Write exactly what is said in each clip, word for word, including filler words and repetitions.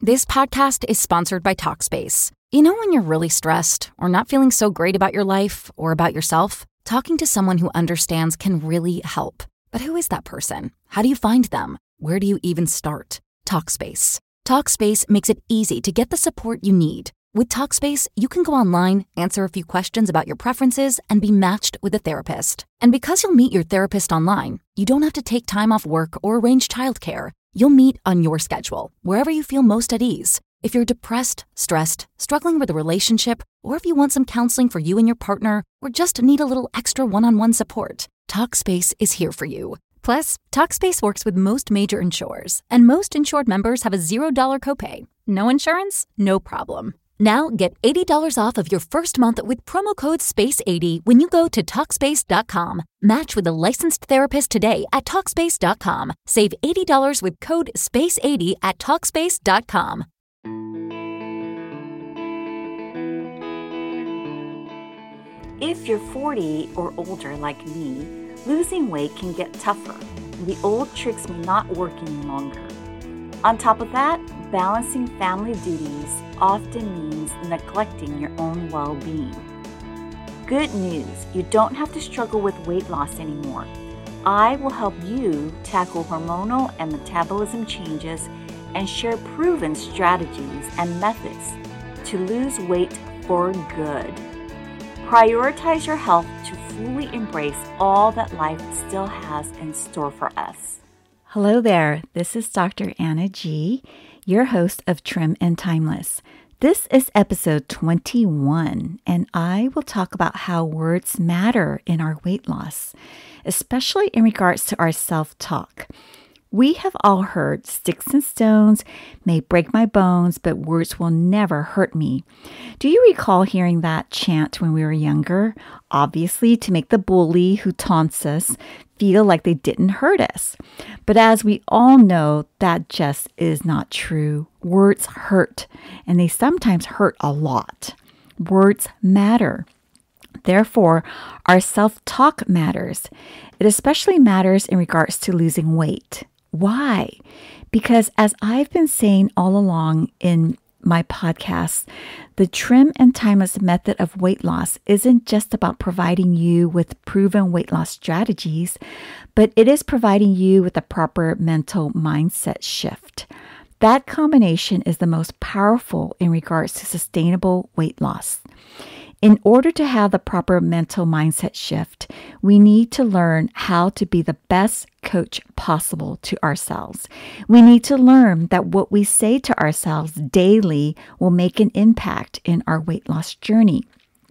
This podcast is sponsored by Talkspace. You know when you're really stressed or not feeling so great about your life or about yourself? Talking to someone who understands can really help. But who is that person? How do you find them? Where do you even start? Talkspace. Talkspace makes it easy to get the support you need. With Talkspace, you can go online, answer a few questions about your preferences, and be matched with a therapist. And because you'll meet your therapist online, you don't have to take time off work or arrange childcare. You'll meet on your schedule, wherever you feel most at ease. If you're depressed, stressed, struggling with a relationship, or if you want some counseling for you and your partner, or just need a little extra one-on-one support, Talkspace is here for you. Plus, Talkspace works with most major insurers, and most insured members have a zero dollars copay. No insurance? No problem. Now get eighty dollars off of your first month with promo code space eighty when you go to Talkspace dot com. Match with a licensed therapist today at Talkspace dot com. Save eighty dollars with code space eighty at Talkspace dot com. If you're forty or older like me, losing weight can get tougher. The old tricks may not work any longer. On top of that, balancing family duties often means neglecting your own well-being. Good news, you don't have to struggle with weight loss anymore. I will help you tackle hormonal and metabolism changes and share proven strategies and methods to lose weight for good. Prioritize your health to fully embrace all that life still has in store for us. Hello there, this is Doctor Anna G., your host of Trim and Timeless. This is episode twenty-one, and I will talk about how words matter in our weight loss, especially in regards to our self-talk. We have all heard sticks and stones may break my bones, but words will never hurt me. Do you recall hearing that chant when we were younger? Obviously, to make the bully who taunts us feel like they didn't hurt us. But as we all know, that just is not true. Words hurt, and they sometimes hurt a lot. Words matter. Therefore, our self-talk matters. It especially matters in regards to losing weight. Why? Because as I've been saying all along in my podcast, the Trim and Timeless method of weight loss isn't just about providing you with proven weight loss strategies, but it is providing you with a proper mental mindset shift. That combination is the most powerful in regards to sustainable weight loss. In order to have the proper mental mindset shift, we need to learn how to be the best coach possible to ourselves. We need to learn that what we say to ourselves daily will make an impact in our weight loss journey.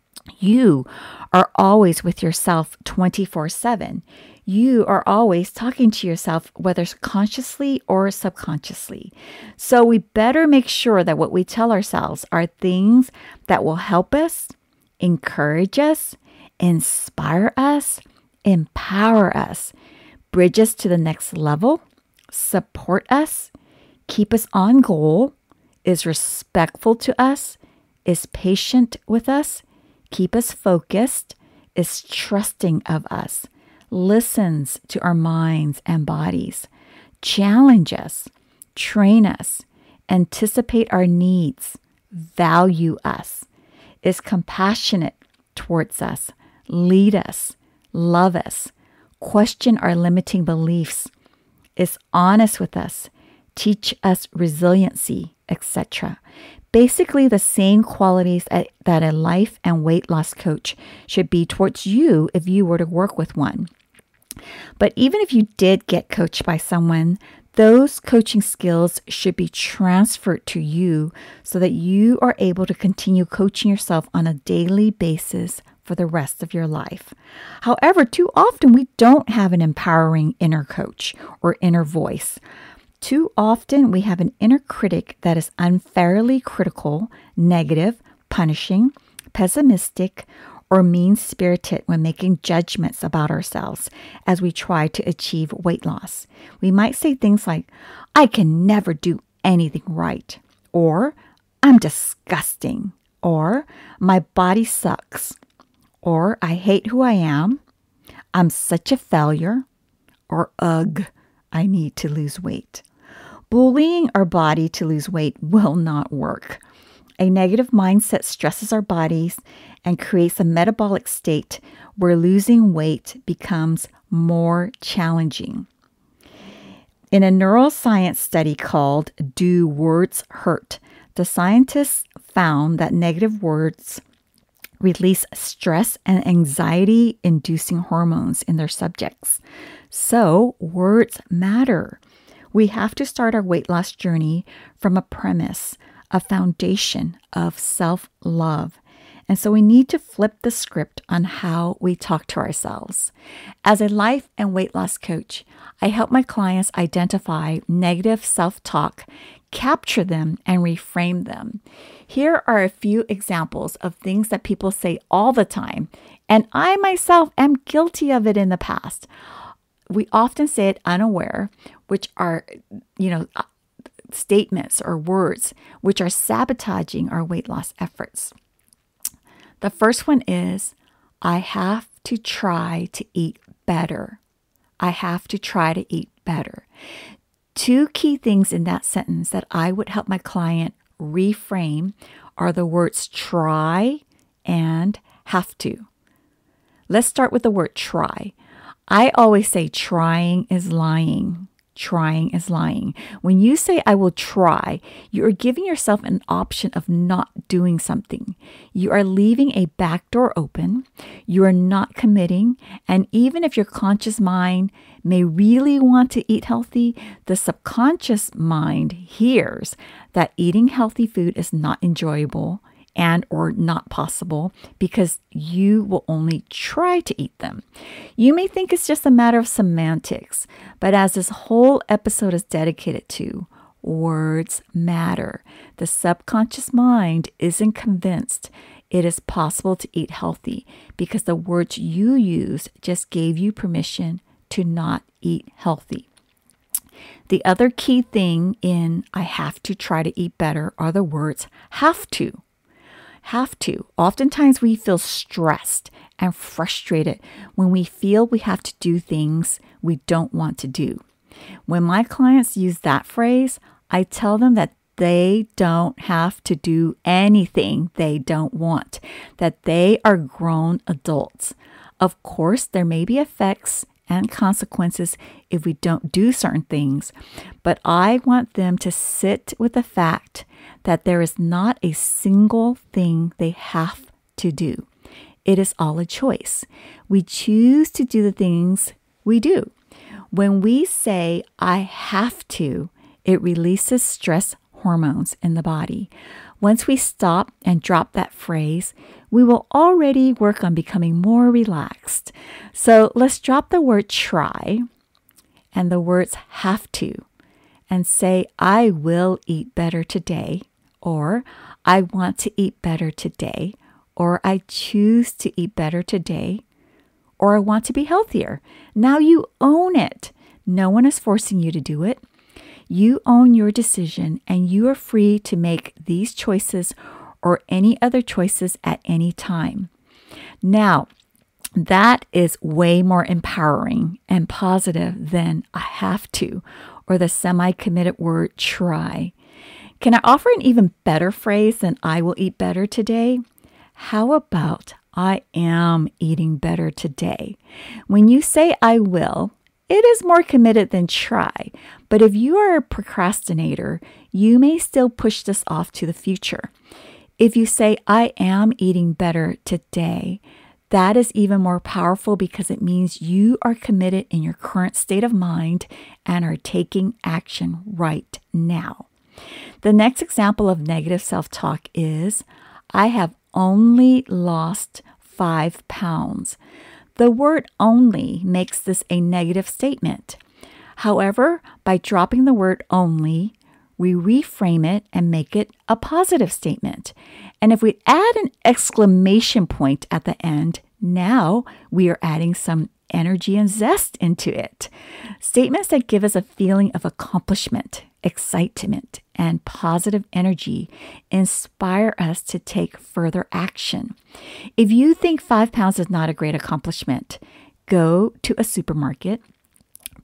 You are always with yourself twenty-four seven. You are always talking to yourself, whether consciously or subconsciously. So we better make sure that what we tell ourselves are things that will help us, encourage us, inspire us, empower us, bridge us to the next level, support us, keep us on goal, is respectful to us, is patient with us, keep us focused, is trusting of us, listens to our minds and bodies, challenge us, train us, anticipate our needs, value us, is compassionate towards us, lead us, love us, question our limiting beliefs, is honest with us, teach us resiliency, et cetera. Basically, the same qualities that a life and weight loss coach should be towards you if you were to work with one. But even if you did get coached by someone, those coaching skills should be transferred to you so that you are able to continue coaching yourself on a daily basis for the rest of your life. However, too often we don't have an empowering inner coach or inner voice. Too often we have an inner critic that is unfairly critical, negative, punishing, pessimistic, or mean-spirited when making judgments about ourselves as we try to achieve weight loss. We might say things like, I can never do anything right, or I'm disgusting, or my body sucks, or I hate who I am, I'm such a failure, or ugh, I need to lose weight. Bullying our body to lose weight will not work. A negative mindset stresses our bodies and creates a metabolic state where losing weight becomes more challenging. In a neuroscience study called Do Words Hurt?, the scientists found that negative words release stress and anxiety-inducing hormones in their subjects. So, words matter. We have to start our weight loss journey from a premise, a foundation of self-love. And so we need to flip the script on how we talk to ourselves. As a life and weight loss coach, I help my clients identify negative self-talk, capture them, and reframe them. Here are a few examples of things that people say all the time, and I myself am guilty of it in the past. We often say it unaware, which are, you know, statements or words which are sabotaging our weight loss efforts. The first one is, I have to try to eat better. I have to try to eat better. Two key things in that sentence that I would help my client reframe are the words try and have to. Let's start with the word try. I always say trying is lying. Trying is lying. When you say, I will try, you are giving yourself an option of not doing something. You are leaving a back door open. You are not committing. And even if your conscious mind may really want to eat healthy, the subconscious mind hears that eating healthy food is not enjoyable and or not possible because you will only try to eat them. You may think it's just a matter of semantics, but as this whole episode is dedicated to, words matter. The subconscious mind isn't convinced it is possible to eat healthy because the words you used just gave you permission to not eat healthy. The other key thing in I have to try to eat better are the words have to. Have to. Oftentimes we feel stressed and frustrated when we feel we have to do things we don't want to do. When my clients use that phrase, I tell them that they don't have to do anything they don't want, that they are grown adults. Of course, there may be effects and consequences if we don't do certain things, but I want them to sit with the fact that there is not a single thing they have to do. It is all a choice. We choose to do the things we do. When we say, I have to, it releases stress hormones in the body. Once we stop and drop that phrase, we will already work on becoming more relaxed. So let's drop the word try and the words have to and say, I will eat better today, or I want to eat better today, or I choose to eat better today, or I want to be healthier. Now you own it. No one is forcing you to do it. You own your decision and you are free to make these choices or any other choices at any time. Now, that is way more empowering and positive than I have to or the semi-committed word try. Can I offer an even better phrase than I will eat better today? How about I am eating better today? When you say I will, it is more committed than try. But if you are a procrastinator, you may still push this off to the future. If you say, I am eating better today, that is even more powerful because it means you are committed in your current state of mind and are taking action right now. The next example of negative self-talk is, I have only lost five pounds. The word only makes this a negative statement. However, by dropping the word only, we reframe it and make it a positive statement. And if we add an exclamation point at the end, now we are adding some energy and zest into it. Statements that give us a feeling of accomplishment, excitement, and positive energy inspire us to take further action. If you think five pounds is not a great accomplishment, go to a supermarket,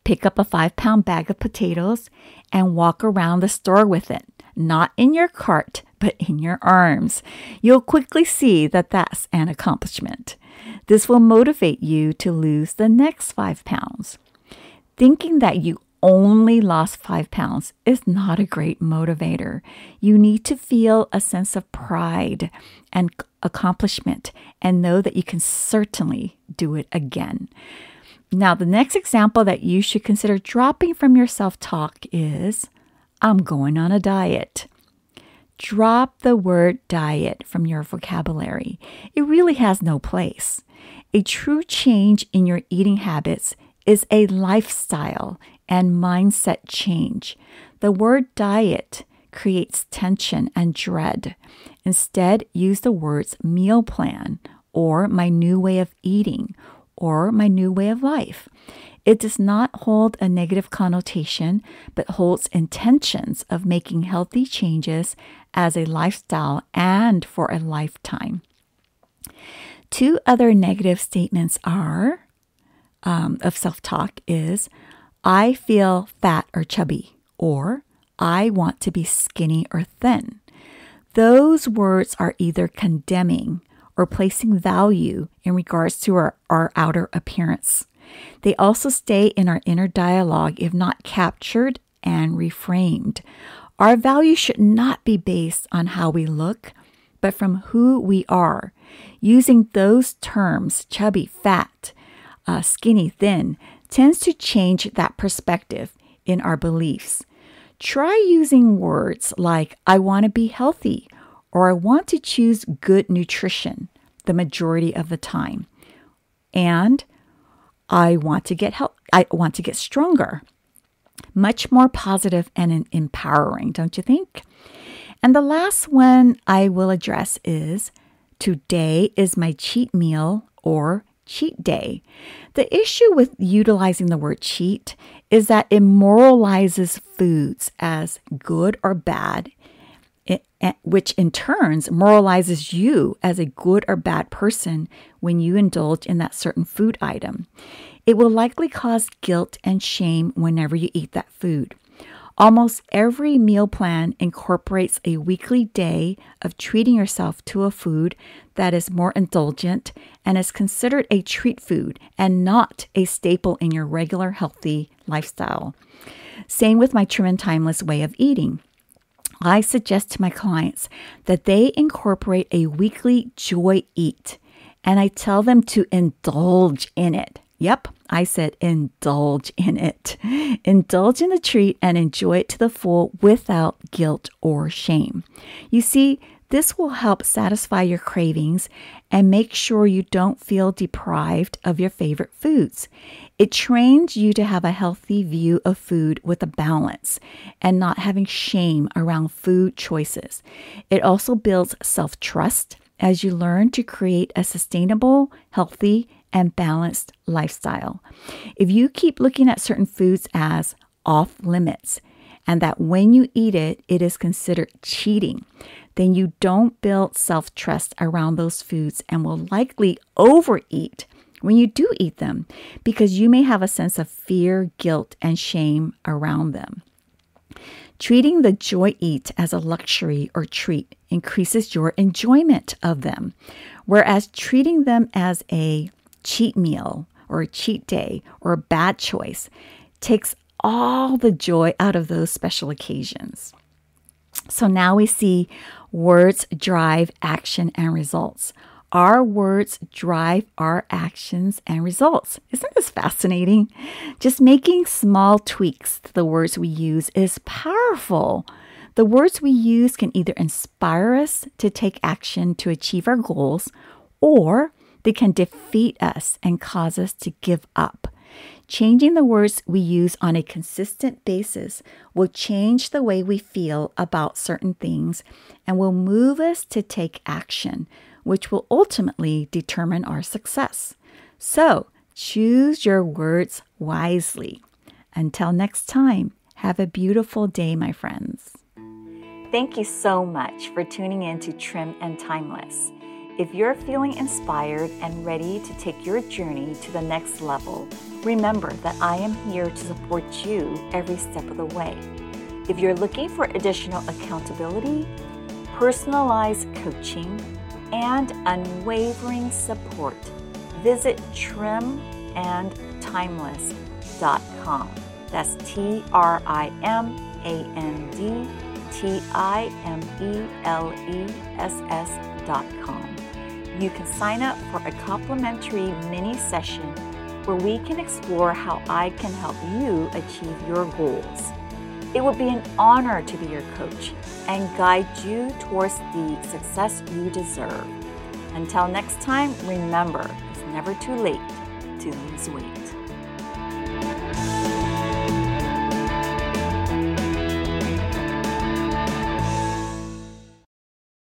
Pick up a five-pound bag of potatoes and walk around the store with it, not in your cart, but in your arms. You'll quickly see that that's an accomplishment. This will motivate you to lose the next five pounds. Thinking that you only lost five pounds is not a great motivator. You need to feel a sense of pride and accomplishment and know that you can certainly do it again. Now, the next example that you should consider dropping from your self-talk is, I'm going on a diet. Drop the word diet from your vocabulary. It really has no place. A true change in your eating habits is a lifestyle and mindset change. The word diet creates tension and dread. Instead, use the words meal plan or my new way of eating or my new way of life. It does not hold a negative connotation, but holds intentions of making healthy changes as a lifestyle and for a lifetime. Two other negative statements are um, of self-talk is, I feel fat or chubby, or I want to be skinny or thin. Those words are either condemning or placing value in regards to our, our outer appearance. They also stay in our inner dialogue if not captured and reframed. Our value should not be based on how we look, but from who we are. Using those terms, chubby, fat, uh, skinny, thin, tends to change that perspective in our beliefs. Try using words like, I want to be healthy, or I want to choose good nutrition the majority of the time. And I want to get help. I want to get stronger. Much more positive and empowering, don't you think? And the last one I will address is, today is my cheat meal or cheat day. The issue with utilizing the word cheat is that it moralizes foods as good or bad, it, which in turn moralizes you as a good or bad person when you indulge in that certain food item. It will likely cause guilt and shame whenever you eat that food. Almost every meal plan incorporates a weekly day of treating yourself to a food that is more indulgent and is considered a treat food and not a staple in your regular healthy lifestyle. Same with my Trim and Timeless way of eating. I suggest to my clients that they incorporate a weekly joy eat, and I tell them to indulge in it. Yep, I said indulge in it. Indulge in the treat and enjoy it to the full without guilt or shame. You see, this will help satisfy your cravings and make sure you don't feel deprived of your favorite foods. It trains you to have a healthy view of food with a balance and not having shame around food choices. It also builds self-trust as you learn to create a sustainable, healthy, and balanced lifestyle. If you keep looking at certain foods as off limits and that when you eat it, it is considered cheating, then you don't build self-trust around those foods and will likely overeat when you do eat them because you may have a sense of fear, guilt, and shame around them. Treating the joy eat as a luxury or treat increases your enjoyment of them, whereas treating them as a cheat meal or a cheat day or a bad choice takes all the joy out of those special occasions. So now we see words drive action and results. Our words drive our actions and results. Isn't this fascinating? Just making small tweaks to the words we use is powerful. The words we use can either inspire us to take action to achieve our goals, or they can defeat us and cause us to give up. Changing the words we use on a consistent basis will change the way we feel about certain things and will move us to take action, which will ultimately determine our success. So, choose your words wisely. Until next time, have a beautiful day, my friends. Thank you so much for tuning in to Trim and Timeless. If you're feeling inspired and ready to take your journey to the next level, remember that I am here to support you every step of the way. If you're looking for additional accountability, personalized coaching, and unwavering support, visit trim and timeless dot com. That's T R I M A N D T I M E L E S S dot com. You can sign up for a complimentary mini session where we can explore how I can help you achieve your goals. It would be an honor to be your coach and guide you towards the success you deserve. Until next time, remember, it's never too late to lose weight.